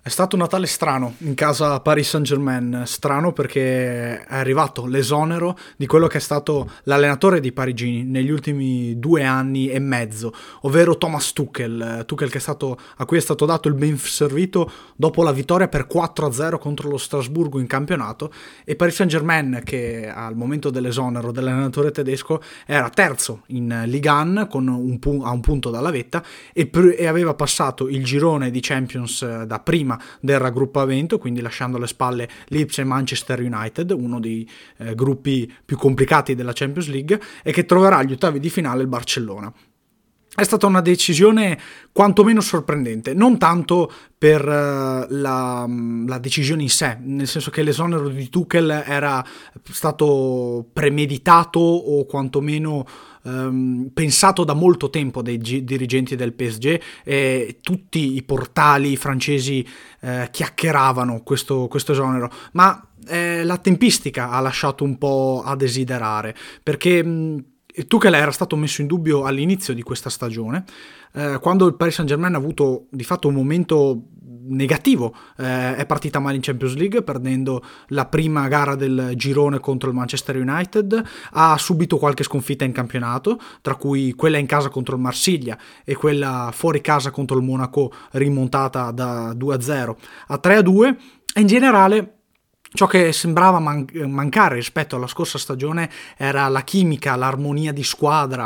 È stato un Natale strano in casa Paris Saint-Germain, strano perché è arrivato l'esonero di quello che è stato l'allenatore di parigini negli ultimi 2 anni e mezzo, ovvero Thomas Tuchel, Tuchel a cui è stato dato il ben servito dopo la vittoria per 4-0 contro lo Strasburgo in campionato, e Paris Saint-Germain, che al momento dell'esonero dell'allenatore tedesco era terzo in Ligue 1 con a un punto dalla vetta e aveva passato il girone di Champions da prima del raggruppamento, quindi lasciando alle spalle Leeds e Manchester United, uno dei gruppi più complicati della Champions League, e che troverà agli ottavi di finale il Barcellona. È stata una decisione quantomeno sorprendente, non tanto per la decisione in sé, nel senso che l'esonero di Tuchel era stato premeditato o quantomeno pensato da molto tempo dai dirigenti del PSG, e tutti i portali francesi chiacchieravano questo esonero, ma la tempistica ha lasciato un po' a desiderare, perché Tuchel era stato messo in dubbio all'inizio di questa stagione, quando il Paris Saint-Germain ha avuto di fatto un momento negativo. È partita male in Champions League, perdendo la prima gara del girone contro il Manchester United, ha subito qualche sconfitta in campionato, tra cui quella in casa contro il Marsiglia e quella fuori casa contro il Monaco, rimontata da 2-0 a 3-2, e in generale ciò che sembrava mancare rispetto alla scorsa stagione era la chimica, l'armonia di squadra.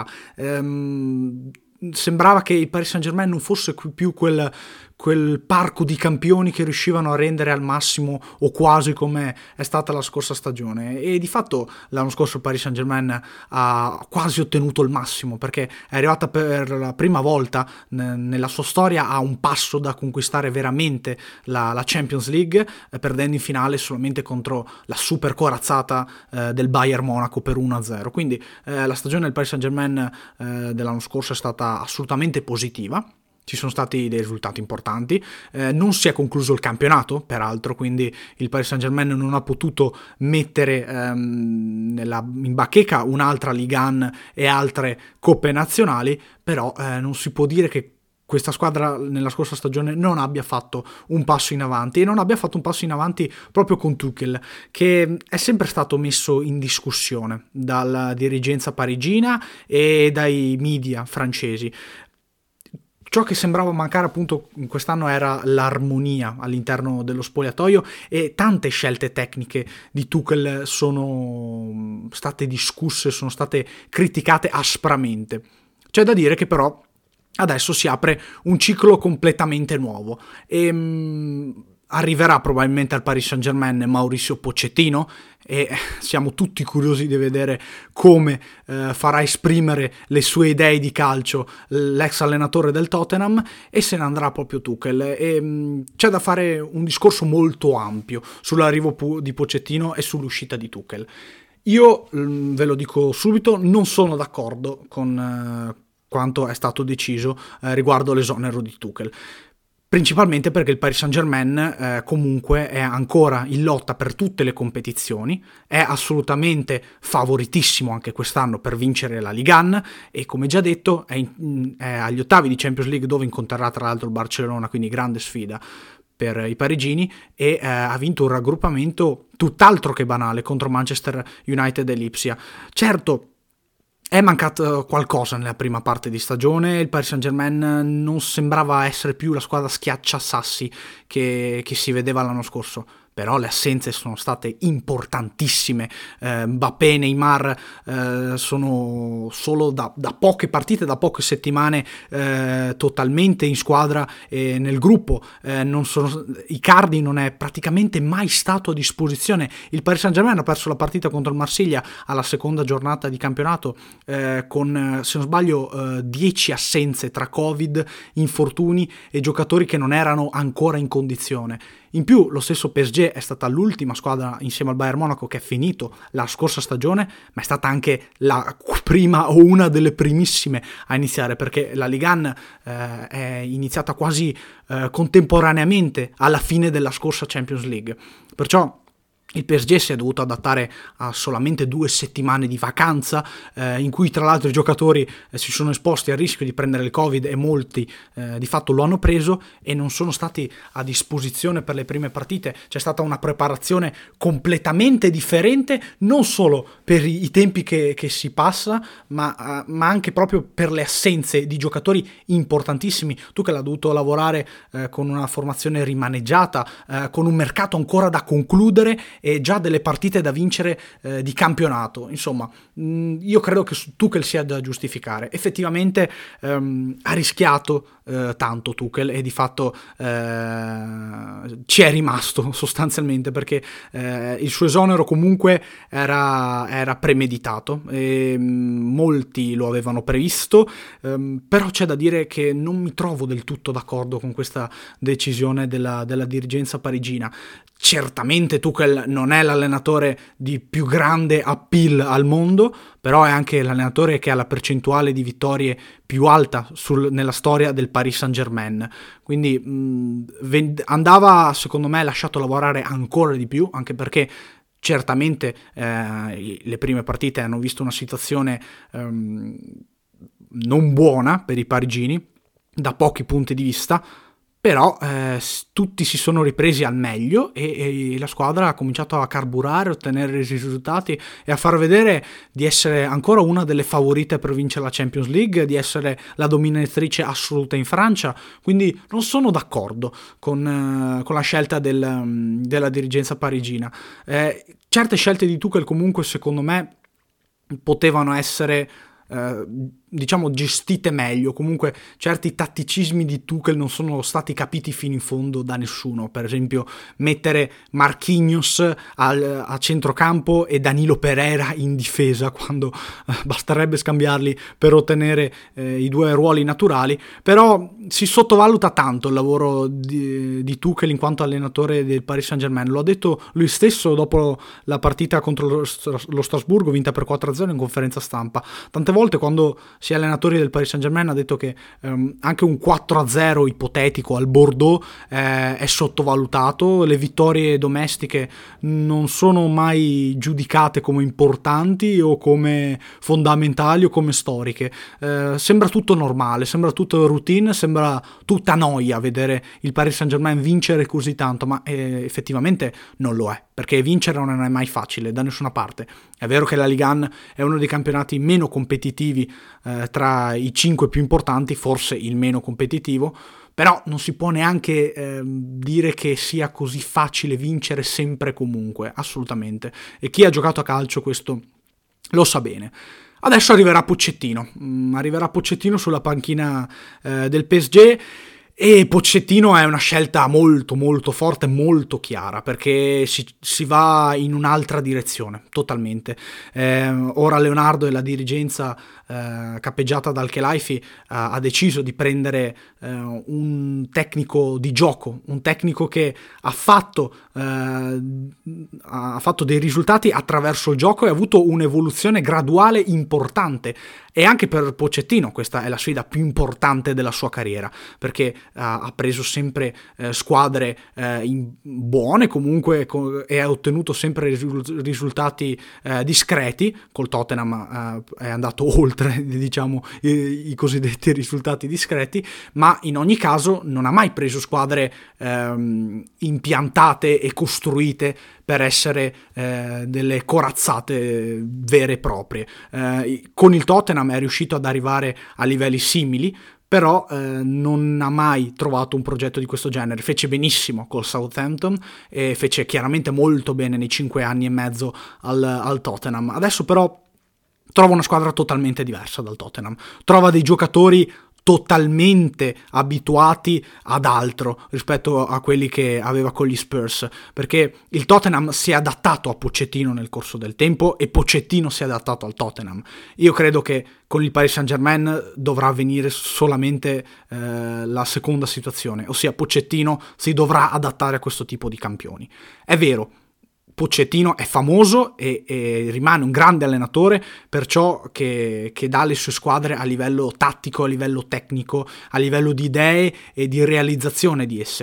Sembrava che il Paris Saint-Germain non fosse più quel parco di campioni che riuscivano a rendere al massimo o quasi come è stata la scorsa stagione, e di fatto l'anno scorso il Paris Saint-Germain ha quasi ottenuto il massimo, perché è arrivata per la prima volta nella sua storia a un passo da conquistare veramente la Champions League, perdendo in finale solamente contro la super corazzata del Bayern Monaco per 1-0. Quindi la stagione del Paris Saint-Germain dell'anno scorso è stata assolutamente positiva. Ci sono stati dei risultati importanti, non si è concluso il campionato peraltro, quindi il Paris Saint-Germain non ha potuto mettere in bacheca un'altra Ligue 1 e altre coppe nazionali, però non si può dire che questa squadra nella scorsa stagione non abbia fatto un passo in avanti, e non abbia fatto un passo in avanti proprio con Tuchel, che è sempre stato messo in discussione dalla dirigenza parigina e dai media francesi. Ciò che sembrava mancare appunto quest'anno era l'armonia all'interno dello spogliatoio, e tante scelte tecniche di Tuchel sono state discusse, sono state criticate aspramente. C'è da dire che però adesso si apre un ciclo completamente nuovo e arriverà probabilmente al Paris Saint-Germain Mauricio Pochettino, e siamo tutti curiosi di vedere come farà esprimere le sue idee di calcio l'ex allenatore del Tottenham, e se ne andrà proprio Tuchel. C'è da fare un discorso molto ampio sull'arrivo di Pochettino e sull'uscita di Tuchel. Io ve lo dico subito, non sono d'accordo con quanto è stato deciso riguardo l'esonero di Tuchel, principalmente perché il Paris Saint-Germain comunque è ancora in lotta per tutte le competizioni, è assolutamente favoritissimo anche quest'anno per vincere la Ligue 1, e come già detto è agli ottavi di Champions League, dove incontrerà tra l'altro il Barcellona, quindi grande sfida per i parigini, e ha vinto un raggruppamento tutt'altro che banale contro Manchester United e Lipsia. Certo, è mancato qualcosa nella prima parte di stagione, il Paris Saint-Germain non sembrava essere più la squadra schiacciasassi che si vedeva l'anno scorso, però le assenze sono state importantissime. Mbappé e Neymar sono solo da poche partite, da poche settimane totalmente in squadra e nel gruppo. Icardi non è praticamente mai stato a disposizione. Il Paris Saint-Germain ha perso la partita contro il Marsiglia alla seconda giornata di campionato con, se non sbaglio, 10 assenze tra Covid, infortuni e giocatori che non erano ancora in condizione. In più, lo stesso PSG è stata l'ultima squadra insieme al Bayern Monaco che è finito la scorsa stagione, ma è stata anche la prima o una delle primissime a iniziare, perché la Ligue 1 è iniziata quasi contemporaneamente alla fine della scorsa Champions League. Perciò Il PSG si è dovuto adattare a solamente 2 settimane di vacanza, in cui tra l'altro i giocatori si sono esposti al rischio di prendere il Covid, e molti di fatto lo hanno preso e non sono stati a disposizione per le prime partite. C'è stata una preparazione completamente differente, non solo per i tempi che si passa, ma anche proprio per le assenze di giocatori importantissimi. Tuchel ha dovuto lavorare con una formazione rimaneggiata, con un mercato ancora da concludere e già delle partite da vincere di campionato. Insomma, io credo che Tuchel sia da giustificare. Effettivamente ha rischiato tanto Tuchel, e di fatto ci è rimasto sostanzialmente, perché il suo esonero comunque era premeditato, e molti lo avevano previsto, però c'è da dire che non mi trovo del tutto d'accordo con questa decisione della dirigenza parigina. Certamente Tuchel non è l'allenatore di più grande appeal al mondo, però è anche l'allenatore che ha la percentuale di vittorie più alta nella storia del Paris Saint-Germain. Quindi andava, secondo me, lasciato lavorare ancora di più, anche perché certamente le prime partite hanno visto una situazione non buona per i parigini da pochi punti di vista. Però tutti si sono ripresi al meglio e la squadra ha cominciato a carburare, a ottenere risultati e a far vedere di essere ancora una delle favorite per vincere la Champions League, di essere la dominatrice assoluta in Francia. Quindi non sono d'accordo con la scelta della dirigenza parigina. Certe scelte di Tuchel comunque, secondo me, potevano essere diciamo gestite meglio. Comunque certi tatticismi di Tuchel non sono stati capiti fino in fondo da nessuno. Per esempio mettere Marquinhos a centrocampo e Danilo Pereira in difesa, quando basterebbe scambiarli per ottenere i due ruoli naturali. Però si sottovaluta tanto il lavoro di Tuchel in quanto allenatore del Paris Saint-Germain. Lo ha detto lui stesso dopo la partita contro lo Strasburgo, vinta per 4-0 in conferenza stampa. Tante volte quando si è allenatori del Paris Saint-Germain ha detto che anche un 4-0 ipotetico al Bordeaux è sottovalutato. Le vittorie domestiche non sono mai giudicate come importanti o come fondamentali o come storiche. Sembra tutto normale, sembra tutto routine, sembra tutta noia vedere il Paris Saint-Germain vincere così tanto, ma effettivamente non lo è, perché vincere non è mai facile da nessuna parte. È vero che la Ligue 1 è uno dei campionati meno competitivi tra i 5 più importanti, forse il meno competitivo, però non si può neanche dire che sia così facile vincere sempre e comunque, assolutamente. E chi ha giocato a calcio questo lo sa bene. Adesso arriverà Pochettino sulla panchina del PSG. E Pochettino è una scelta molto molto forte, molto chiara, perché si va in un'altra direzione totalmente. Ora Leonardo e la dirigenza capeggiata dal Khelaifi ha deciso di prendere un tecnico di gioco, un tecnico che ha fatto dei risultati attraverso il gioco e ha avuto un'evoluzione graduale importante. E anche per Pochettino questa è la sfida più importante della sua carriera, perché ha preso sempre squadre buone comunque e ha ottenuto sempre risultati discreti. Col Tottenham è andato oltre, diciamo, i cosiddetti risultati discreti, ma in ogni caso non ha mai preso squadre impiantate e costruite per essere delle corazzate vere e proprie. Con il Tottenham è riuscito ad arrivare a livelli simili, però non ha mai trovato un progetto di questo genere. Fece benissimo col Southampton e fece chiaramente molto bene nei 5 anni e mezzo al Tottenham. Adesso però trova una squadra totalmente diversa dal Tottenham, trova dei giocatori totalmente abituati ad altro rispetto a quelli che aveva con gli Spurs, perché il Tottenham si è adattato a Pochettino nel corso del tempo e Pochettino si è adattato al Tottenham. Io credo che con il Paris Saint-Germain dovrà avvenire solamente la seconda situazione, ossia Pochettino si dovrà adattare a questo tipo di campioni. È vero, Pochettino è famoso e rimane un grande allenatore per ciò che dà alle sue squadre a livello tattico, a livello tecnico, a livello di idee e di realizzazione di esse.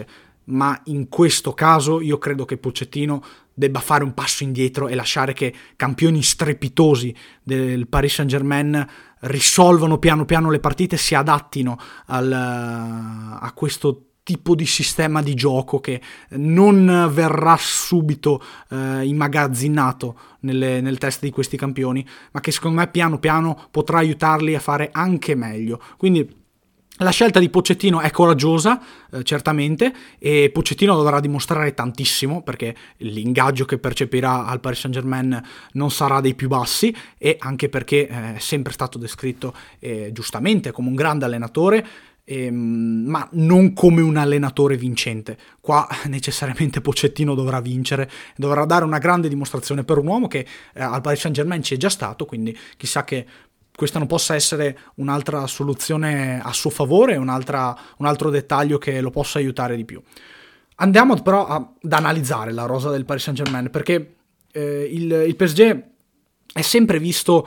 ma in questo caso io credo che Pochettino debba fare un passo indietro e lasciare che campioni strepitosi del Paris Saint-Germain risolvano piano piano le partite, si adattino a questo tipo di sistema di gioco che non verrà subito immagazzinato nel test di questi campioni, ma che secondo me piano piano potrà aiutarli a fare anche meglio. Quindi la scelta di Pochettino è coraggiosa, certamente, e Pochettino dovrà dimostrare tantissimo, perché l'ingaggio che percepirà al Paris Saint-Germain non sarà dei più bassi, e anche perché è sempre stato descritto giustamente come un grande allenatore, ma non come un allenatore vincente. Qua necessariamente Pochettino dovrà vincere, dovrà dare una grande dimostrazione per un uomo che al Paris Saint-Germain ci è già stato, quindi chissà che questa non possa essere un'altra soluzione a suo favore, un altro dettaglio che lo possa aiutare di più. Andiamo però ad analizzare la rosa del Paris Saint-Germain, perché il PSG è sempre visto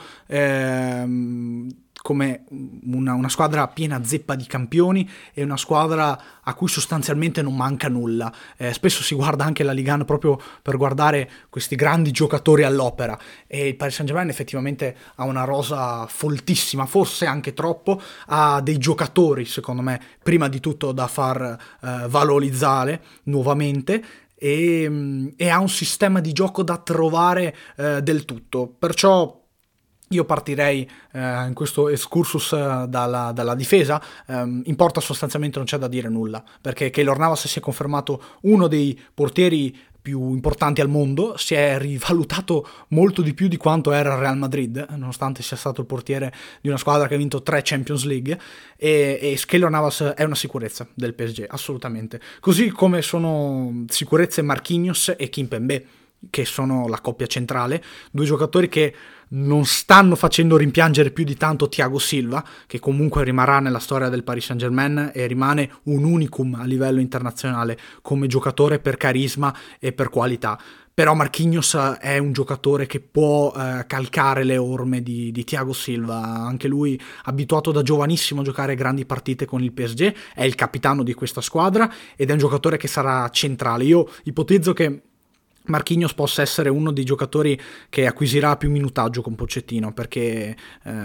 come una squadra piena zeppa di campioni e una squadra a cui sostanzialmente non manca nulla. Spesso si guarda anche la Ligue 1 proprio per guardare questi grandi giocatori all'opera, e il Paris Saint-Germain effettivamente ha una rosa foltissima, forse anche troppo, ha dei giocatori secondo me prima di tutto da far valorizzare nuovamente, e ha un sistema di gioco da trovare del tutto. Perciò io partirei in questo excursus dalla difesa. In porta sostanzialmente non c'è da dire nulla, perché Keylor Navas si è confermato uno dei portieri più importanti al mondo, si è rivalutato molto di più di quanto era il Real Madrid, nonostante sia stato il portiere di una squadra che ha vinto 3 Champions League, e Keylor Navas è una sicurezza del PSG, assolutamente. Così come sono sicurezze Marquinhos e Kimpembe, che sono la coppia centrale, due giocatori che non stanno facendo rimpiangere più di tanto Thiago Silva, che comunque rimarrà nella storia del Paris Saint-Germain e rimane un unicum a livello internazionale come giocatore per carisma e per qualità. Però Marquinhos è un giocatore che può calcare le orme di Thiago Silva, anche lui abituato da giovanissimo a giocare grandi partite con il PSG, è il capitano di questa squadra ed è un giocatore che sarà centrale. Io ipotizzo che Marquinhos possa essere uno dei giocatori che acquisirà più minutaggio con Pochettino, perché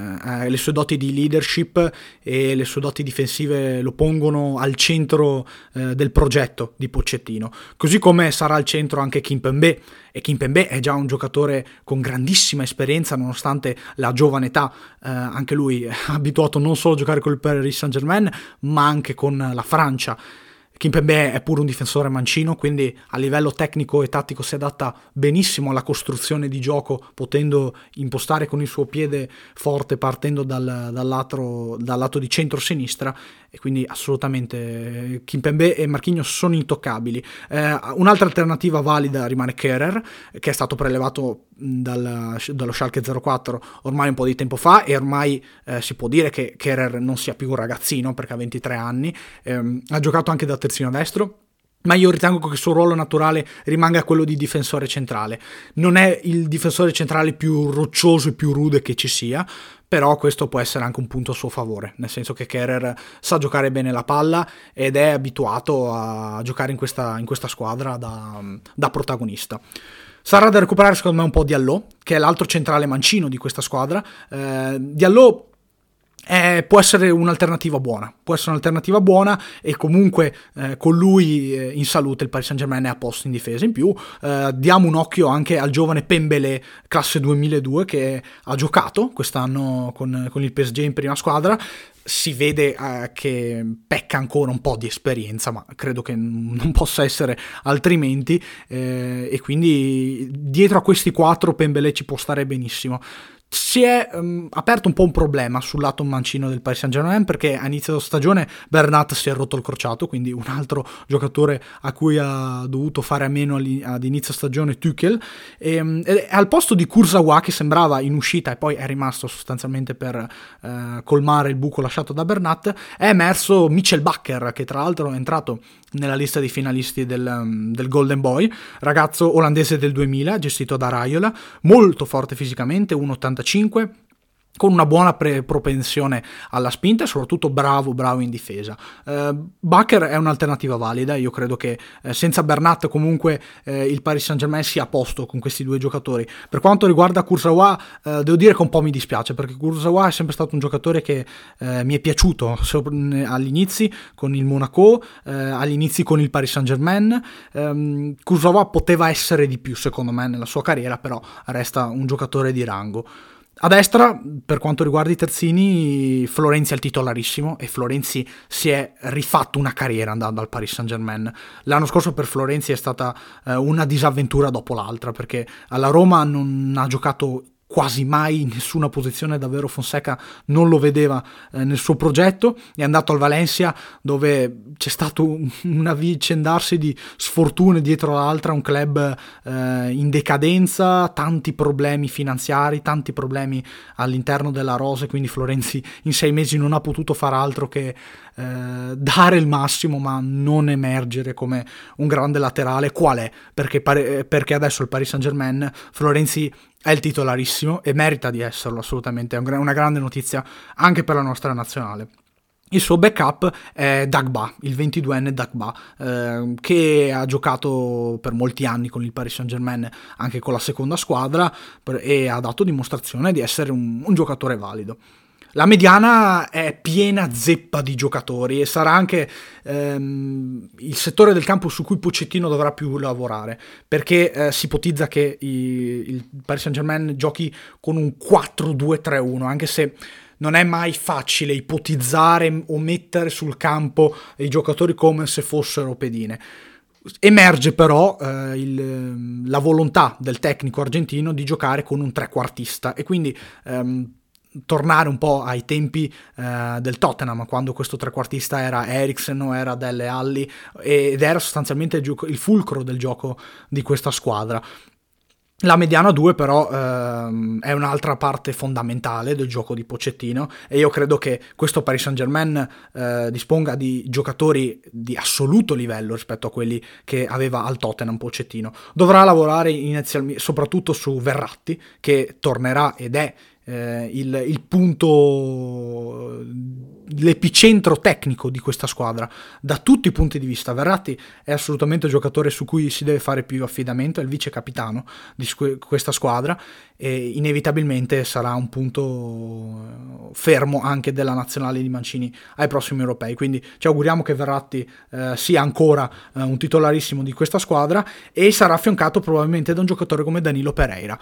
le sue doti di leadership e le sue doti difensive lo pongono al centro del progetto di Pochettino, così come sarà al centro anche Kimpembe, e Kimpembe è già un giocatore con grandissima esperienza nonostante la giovane età, anche lui è abituato non solo a giocare con il Paris Saint-Germain ma anche con la Francia. Kimpembe è pure un difensore mancino, quindi a livello tecnico e tattico si adatta benissimo alla costruzione di gioco, potendo impostare con il suo piede forte partendo dal lato di centro-sinistra, e quindi assolutamente Kimpembe e Marquinhos sono intoccabili. Un'altra alternativa valida rimane Kehrer, che è stato prelevato dallo Schalke 04 ormai un po' di tempo fa, e ormai si può dire che Kehrer non sia più un ragazzino perché ha 23 anni, ha giocato anche da terzino destro, ma io ritengo che il suo ruolo naturale rimanga quello di difensore centrale. Non è il difensore centrale più roccioso e più rude che ci sia, però questo può essere anche un punto a suo favore, nel senso che Kehrer sa giocare bene la palla ed è abituato a giocare in questa squadra da protagonista. Sarà da recuperare secondo me un po' Diallo, che è l'altro centrale mancino di questa squadra. Diallo può essere un'alternativa buona, e comunque con lui in salute il Paris Saint-Germain è a posto in difesa. In più diamo un occhio anche al giovane Pembele, classe 2002, che ha giocato quest'anno con il PSG in prima squadra. Si vede che pecca ancora un po' di esperienza, ma credo che non possa essere altrimenti, e quindi dietro a questi 4 Pembele ci può stare benissimo. Si è aperto un po' un problema sul lato mancino del Paris Saint-Germain, perché a inizio stagione Bernat si è rotto il crociato, quindi un altro giocatore a cui ha dovuto fare a meno ad inizio stagione Tuchel, e al posto di Kurzawa, che sembrava in uscita e poi è rimasto sostanzialmente per colmare il buco lasciato da Bernat, è emerso Mitchell Bakker, che tra l'altro è entrato nella lista dei finalisti del Golden Boy, ragazzo olandese del 2000, gestito da Raiola, molto forte fisicamente, 1,85, con una buona propensione alla spinta e soprattutto bravo in difesa. Bakker è un'alternativa valida, io credo che senza Bernat comunque il Paris Saint-Germain sia a posto con questi due giocatori. Per quanto riguarda Kurzawa, devo dire che un po' mi dispiace, perché Kurzawa è sempre stato un giocatore che mi è piaciuto agli inizi con il Monaco, agli inizi con il Paris Saint-Germain. Kurzawa poteva essere di più secondo me nella sua carriera, però resta un giocatore di rango. A destra, per quanto riguarda i terzini, Florenzi è il titolarissimo e Florenzi si è rifatto una carriera andando al Paris Saint-Germain. L'anno scorso per Florenzi è stata una disavventura dopo l'altra, perché alla Roma non ha giocato quasi mai in nessuna posizione, davvero Fonseca non lo vedeva nel suo progetto. È andato al Valencia, dove c'è stato un avvicendarsi di sfortune dietro l'altra, un club in decadenza, tanti problemi finanziari, tanti problemi all'interno della rosa, quindi Florenzi in 6 mesi non ha potuto far altro che dare il massimo ma non emergere come un grande laterale. Qual è? Perché adesso il Paris Saint-Germain, Florenzi è il titolarissimo e merita di esserlo assolutamente, è una grande notizia anche per la nostra nazionale. Il suo backup è Dagba, il 22enne Dagba, che ha giocato per molti anni con il Paris Saint-Germain, anche con la seconda squadra, e ha dato dimostrazione di essere un giocatore valido. La mediana è piena zeppa di giocatori e sarà anche il settore del campo su cui Pochettino dovrà più lavorare, perché si ipotizza che il Paris Saint-Germain giochi con un 4-2-3-1, anche se non è mai facile ipotizzare o mettere sul campo i giocatori come se fossero pedine. Emerge però la volontà del tecnico argentino di giocare con un trequartista e quindi tornare un po' ai tempi del Tottenham, quando questo trequartista era Eriksen o era Dele Alli, ed era sostanzialmente il fulcro del gioco di questa squadra. La mediana 2 però è un'altra parte fondamentale del gioco di Pochettino e io credo che questo Paris Saint-Germain disponga di giocatori di assoluto livello rispetto a quelli che aveva al Tottenham Pochettino. Dovrà lavorare soprattutto su Verratti, che tornerà ed è il punto, l'epicentro tecnico di questa squadra da tutti i punti di vista. Verratti è assolutamente un giocatore su cui si deve fare più affidamento, è il vice capitano di questa squadra e inevitabilmente sarà un punto fermo anche della nazionale di Mancini ai prossimi europei, quindi ci auguriamo che Verratti sia ancora un titolarissimo di questa squadra e sarà affiancato probabilmente da un giocatore come Danilo Pereira.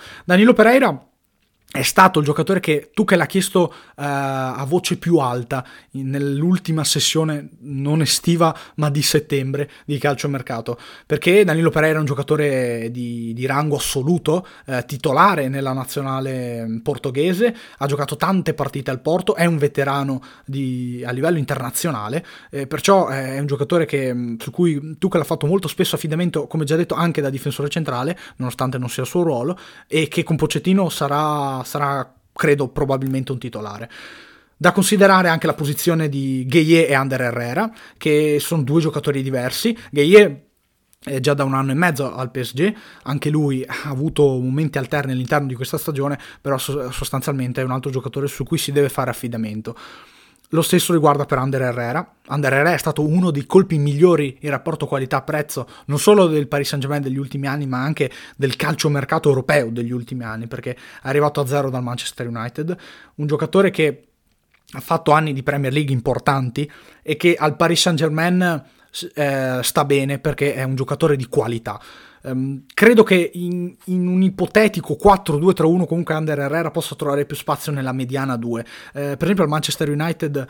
È stato il giocatore che Tuchel ha chiesto a voce più alta nell'ultima sessione non estiva ma di settembre di calciomercato, perché Danilo Pereira è un giocatore di rango assoluto, titolare nella nazionale portoghese, ha giocato tante partite al Porto, è un veterano a livello internazionale, perciò è un giocatore su cui Tuchel ha fatto molto spesso affidamento, come già detto, anche da difensore centrale, nonostante non sia il suo ruolo, e che con Pochettino sarà credo probabilmente un titolare. Da considerare anche la posizione di Gueye e Ander Herrera, che sono due giocatori diversi. Gueye è già da 1 anno e mezzo al PSG, anche lui ha avuto momenti alterni all'interno di questa stagione, però sostanzialmente è un altro giocatore su cui si deve fare affidamento. Lo stesso riguarda per Ander Herrera. Ander Herrera è stato uno dei colpi migliori in rapporto qualità-prezzo, non solo del Paris Saint-Germain degli ultimi anni, ma anche del calciomercato europeo degli ultimi anni, perché è arrivato a 0 dal Manchester United. Un giocatore che ha fatto anni di Premier League importanti e che al Paris Saint-Germain sta bene perché è un giocatore di qualità. Credo che in un ipotetico 4-2-3-1 comunque Ander Herrera possa trovare più spazio nella mediana 2. Per esempio il Manchester United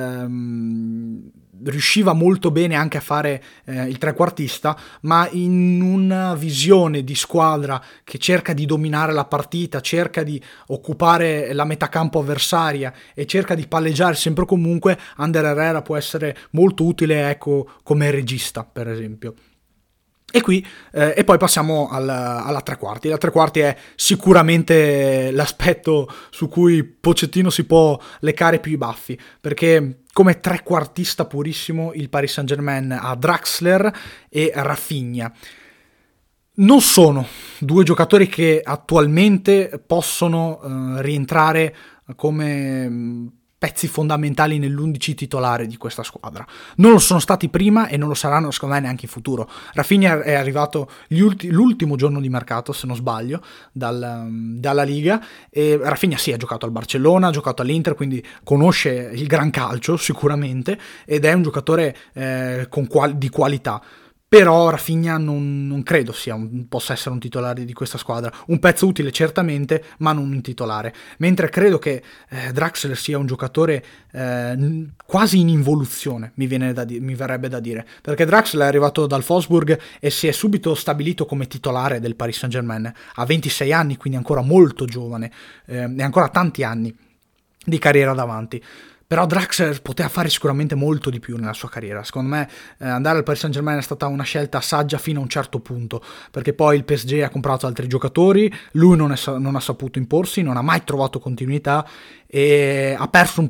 riusciva molto bene anche a fare il trequartista, ma in una visione di squadra che cerca di dominare la partita, cerca di occupare la metà campo avversaria e cerca di palleggiare sempre comunque, Ander Herrera può essere molto utile, ecco, come regista per esempio. E poi passiamo alla tre quarti. La tre quarti è sicuramente l'aspetto su cui Pochettino si può leccare più i baffi, perché come trequartista purissimo il Paris Saint-Germain ha Draxler e Rafinha. Non sono due giocatori che attualmente possono rientrare come pezzi fondamentali nell'11 titolare di questa squadra. Non lo sono stati prima e non lo saranno secondo me neanche in futuro. Rafinha è arrivato l'ultimo giorno di mercato, se non sbaglio, dalla Liga, e Rafinha sì, ha giocato al Barcellona, ha giocato all'Inter, quindi conosce il gran calcio sicuramente, ed è un giocatore di qualità. Però Rafinha non credo possa essere un titolare di questa squadra. Un pezzo utile certamente, ma non un titolare. Mentre credo che Draxler sia un giocatore quasi in involuzione, mi verrebbe da dire. Perché Draxler è arrivato dal Wolfsburg e si è subito stabilito come titolare del Paris Saint-Germain. Ha 26 anni, quindi ancora molto giovane, e ancora tanti anni di carriera davanti. Però Draxler poteva fare sicuramente molto di più nella sua carriera. Secondo me andare al Paris Saint-Germain è stata una scelta saggia fino a un certo punto, perché poi il PSG ha comprato altri giocatori, lui non ha saputo imporsi, non ha mai trovato continuità e ha perso un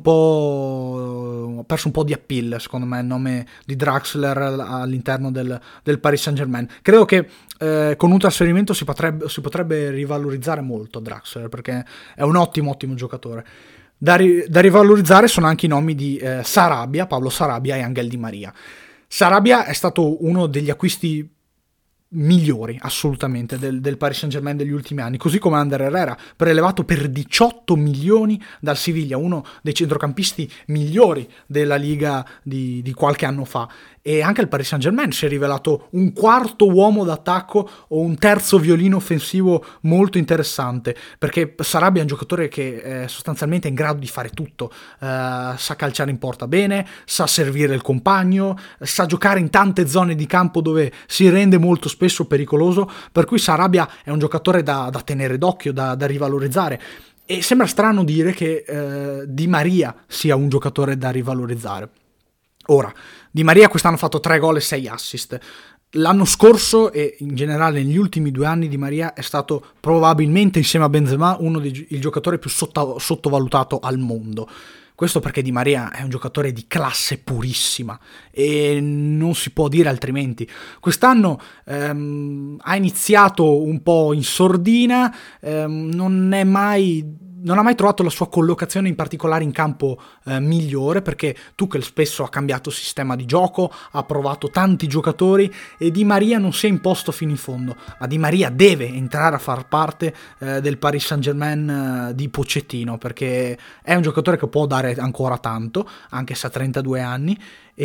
po' di appeal, secondo me, il nome di Draxler all'interno del Paris Saint-Germain. Credo che con un trasferimento si potrebbe rivalorizzare molto Draxler, perché è un ottimo giocatore. Da rivalorizzare sono anche i nomi di Sarabia, Pablo Sarabia e Angel Di Maria. Sarabia è stato uno degli acquisti migliori assolutamente del Paris Saint-Germain degli ultimi anni, così come Ander Herrera, prelevato per 18 milioni dal Siviglia, uno dei centrocampisti migliori della Liga di qualche anno fa. E anche il Paris Saint-Germain si è rivelato un quarto uomo d'attacco o un terzo violino offensivo molto interessante, perché Sarabia è un giocatore che sostanzialmente è in grado di fare tutto, sa calciare in porta bene, sa servire il compagno, sa giocare in tante zone di campo dove si rende molto spesso pericoloso, per cui Sarabia è un giocatore da tenere d'occhio, da rivalorizzare. E sembra strano dire che Di Maria sia un giocatore da rivalorizzare. Ora, Di Maria quest'anno ha fatto 3 gol e 6 assist. L'anno scorso e in generale negli ultimi 2 anni Di Maria è stato probabilmente, insieme a Benzema, il giocatore più sottovalutato al mondo. Questo perché Di Maria è un giocatore di classe purissima e non si può dire altrimenti. Quest'anno ha iniziato un po' in sordina, non ha mai trovato la sua collocazione in particolare in campo migliore, perché Tuchel spesso ha cambiato sistema di gioco, ha provato tanti giocatori e Di Maria non si è imposto fino in fondo. Ma Di Maria deve entrare a far parte del Paris Saint-Germain di Pochettino, perché è un giocatore che può dare ancora tanto, anche se ha 32 anni,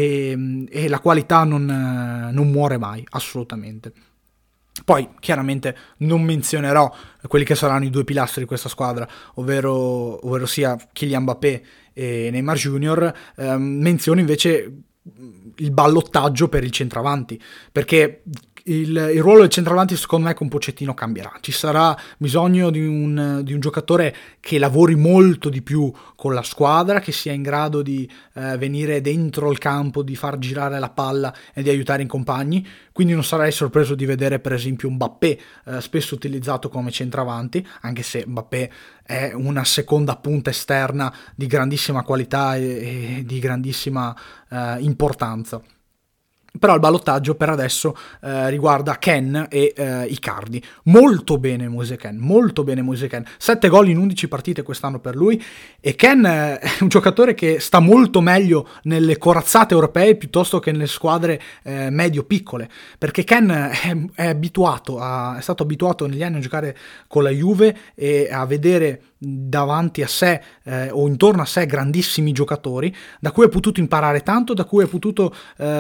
e la qualità non muore mai, assolutamente. Poi chiaramente non menzionerò quelli che saranno i 2 pilastri di questa squadra, ovvero sia Kylian Mbappé e Neymar Junior. Menziono invece il ballottaggio per il centravanti, perché il ruolo del centravanti secondo me con Pochettino cambierà. Ci sarà bisogno di un giocatore che lavori molto di più con la squadra, che sia in grado di venire dentro il campo, di far girare la palla e di aiutare i compagni. Quindi non sarei sorpreso di vedere per esempio Mbappé spesso utilizzato come centravanti, anche se Mbappé è una seconda punta esterna di grandissima qualità e di grandissima importanza. Però il ballottaggio per adesso riguarda Ken e Icardi. Molto bene Moise Kean. 7 gol in 11 partite quest'anno per lui, e Ken è un giocatore che sta molto meglio nelle corazzate europee piuttosto che nelle squadre medio-piccole, perché Ken è stato abituato negli anni a giocare con la Juve e a vedere davanti a sé o intorno a sé grandissimi giocatori da cui ha potuto imparare tanto, da cui ha potuto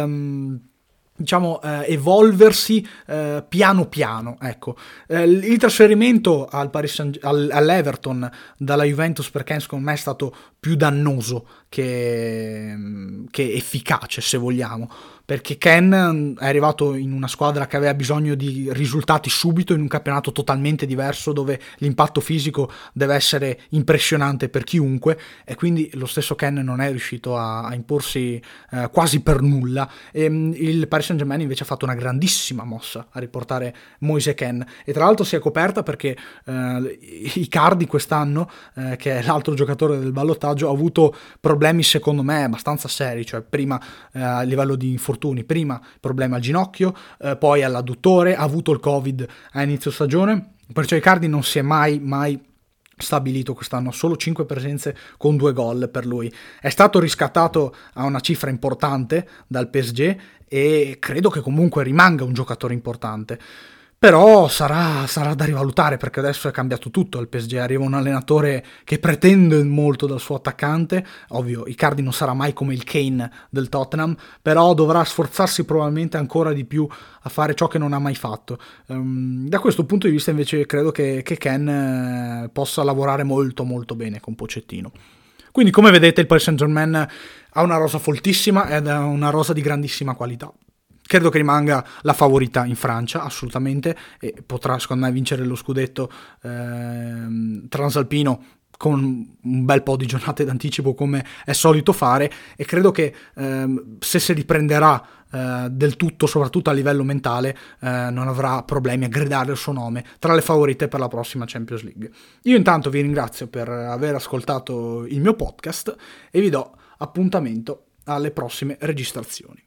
evolversi piano piano. Ecco, il trasferimento all'Everton dalla Juventus per Ken secondo me è stato più dannoso che efficace, se vogliamo, perché Ken è arrivato in una squadra che aveva bisogno di risultati subito, in un campionato totalmente diverso dove l'impatto fisico deve essere impressionante per chiunque, e quindi lo stesso Ken non è riuscito a imporsi quasi per nulla. Il Paris Saint-Germain invece ha fatto una grandissima mossa a riportare Moise Kean, e tra l'altro si è coperta perché Icardi quest'anno, che è l'altro giocatore del ballottaggio, ha avuto problemi secondo me abbastanza seri, cioè prima a livello di infortuni, prima problemi al ginocchio, poi all'adduttore, ha avuto il Covid a inizio stagione, perciò Icardi non si è mai stabilito quest'anno, solo 5 presenze con 2 gol per lui. È stato riscattato a una cifra importante dal PSG e credo che comunque rimanga un giocatore importante. Però sarà da rivalutare, perché adesso è cambiato tutto al PSG, arriva un allenatore che pretende molto dal suo attaccante. Ovvio, Icardi non sarà mai come il Kane del Tottenham, però dovrà sforzarsi probabilmente ancora di più a fare ciò che non ha mai fatto. Da questo punto di vista invece credo che Ken possa lavorare molto molto bene con Pochettino. Quindi, come vedete, il Paris Saint-Germain ha una rosa foltissima ed è una rosa di grandissima qualità. Credo che rimanga la favorita in Francia, assolutamente, e potrà secondo me vincere lo scudetto transalpino con un bel po' di giornate d'anticipo, come è solito fare, e credo che se si riprenderà del tutto, soprattutto a livello mentale, non avrà problemi a gridare il suo nome tra le favorite per la prossima Champions League. Io intanto vi ringrazio per aver ascoltato il mio podcast e vi do appuntamento alle prossime registrazioni.